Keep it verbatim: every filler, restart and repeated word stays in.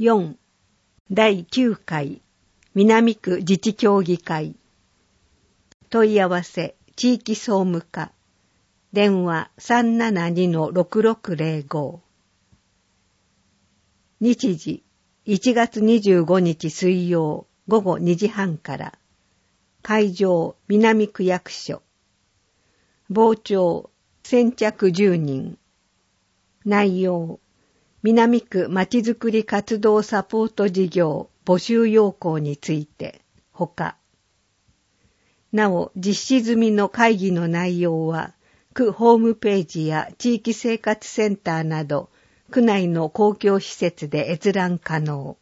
よん. だいきゅうかい南区自治協議会。問い合わせ地域総務課。電話 さんななにのろくろくぜろご。日時いちがつにじゅうごにち水曜ごごにじはんから。会場南区役所。傍聴先着じゅうにん。内容南区まちづくり活動サポート事業募集要項についてほか。なお実施済みの会議の内容は区ホームページや地域生活センターなど区内の公共施設で閲覧可能。